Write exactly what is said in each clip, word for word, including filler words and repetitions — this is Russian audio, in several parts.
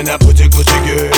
на пути кутики.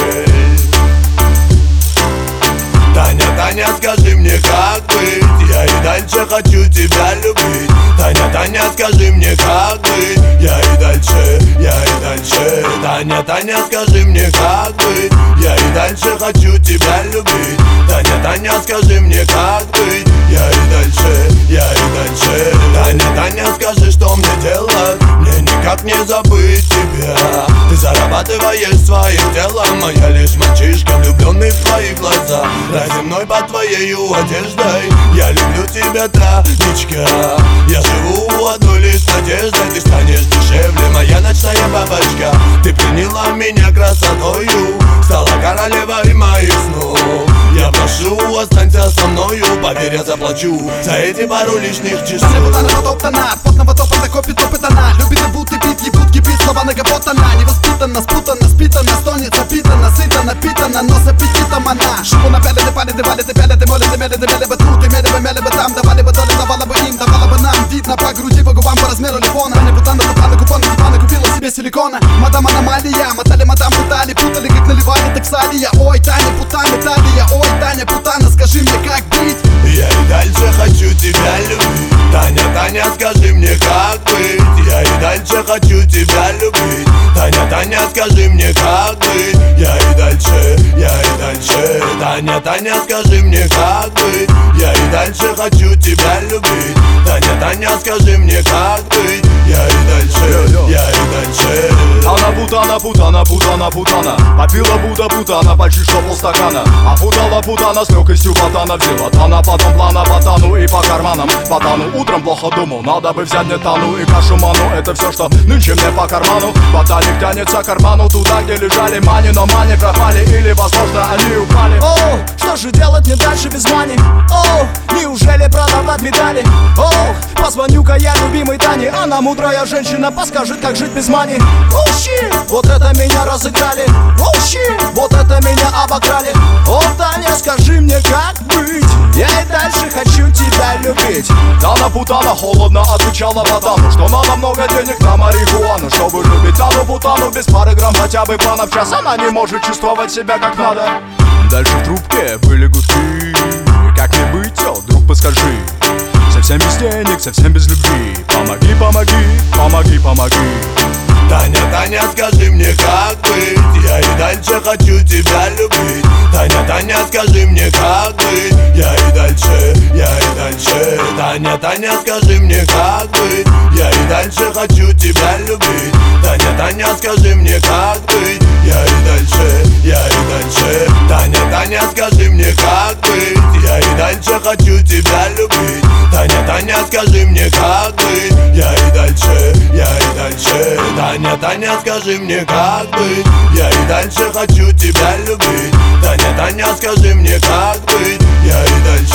Таня, Таня, скажи мне, как быть? Я и дальше хочу тебя любить. Таня, Таня, скажи мне, как быть? Я и дальше, я и дальше. Таня, Таня, скажи мне, как быть? Я и дальше хочу тебя любить. Таня, Таня, скажи мне, как быть? Я и дальше, я и дальше. Таня, Таня, скажи, что мне делать? Мне никак не забыть тебя. Ты зарабатываешь своим делом, а я лишь мальчишка, влюбленный в твои глаза. Ради мной под твоею одеждой. Я люблю тебя, травничка. Я живу одной лишь надеждой. Ты станешь дешевле, моя ночная бабочка. Ты пленила меня красотою, стала королевой моих снов. Я прошу, останься со мною, поверь, я заплачу за эти пару лишних часов. Таня Бутана потоптана, потного топа копит опытана. Любит и будто пить, ебут, кипит, слова многоботана. Невоспитанна, спутана, спитана, стонет, запитана, сыта, напитана, но с аппетитом она. Шубу напялили, палили, валили, пялили, молили, мелили, мели бы тут, имели бы, мели бы там. Давали бы доли, давала бы им, давала бы нам. Видно по груди, по губам, по размеру лифона. Таня Бутана, топана, купоны, дивана, купила себе силикона. Мадам аномалия, мотали, мадам пытали, путали, как наливали, так салия. Ой, Таня Бутана, Италия, ой, Таня Бутана, скажи мне, как быть? Я и дальше хочу тебя любить. Таня, Таня, скажи мне, как быть? Я и дальше хочу тебя любить. Таня, Таня, скажи мне, как быть? Я и дальше, я и дальше. Таня, Таня, скажи мне, как быть? Я и дальше хочу тебя любить. Таня, Таня, скажи мне, как быть? Я и дальше, я и дальше. Она Бутана, Бутана, Бутана, Бутана. Попила Буда, Бутана, почти что полстакана. Опутала Бутана с легкостью ботана. Взяла Тана, потом плана ботану и по карманам. Ботану утром плохо думал, надо бы взять нетану и кашуману. Это все, что нынче мне по карману. Ботаник тянется к карману туда, где лежали мани. Но мани пропали или, возможно, они упали. Оу, что же делать мне дальше без мани? Оу, неужели продавать медали? Оу, позвоню-ка я любимой Тане. Она мудрая женщина, подскажет, как жить без мани. Оу, щит, вот это меня разыграли. Оу, щит, вот это меня обокрали. О, Таня, скажи мне, как быть? Я и дальше хочу тебя любить. Тана Бутана холодно отвечала Ботану, что надо много денег на марихуану, чтобы любить Тану Бутану без пары грамм хотя бы плана в час. Она не может чувствовать себя как надо. Дальше в трубке были гудки. Как мне быть, о, друг, подскажи. Совсем без денег, совсем без любви. Помоги, помоги, помоги, помоги. Таня, Таня, скажи мне, как быть? Я и дальше хочу тебя любить. Таня, Таня, скажи мне, как быть? Я и дальше, я и дальше. Таня, Таня, скажи мне, как быть? Я и дальше хочу тебя любить. Таня, Таня, скажи мне, как быть? Я и дальше, я и дальше. Таня, Таня, скажи мне, как быть? Я и дальше хочу тебя любить. Таня, Таня, скажи мне, как быть? Я и дальше, я и дальше. Таня, Таня, скажи мне, как быть? Я и дальше хочу тебя любить. Таня, Таня, скажи мне, как быть? Я и дальше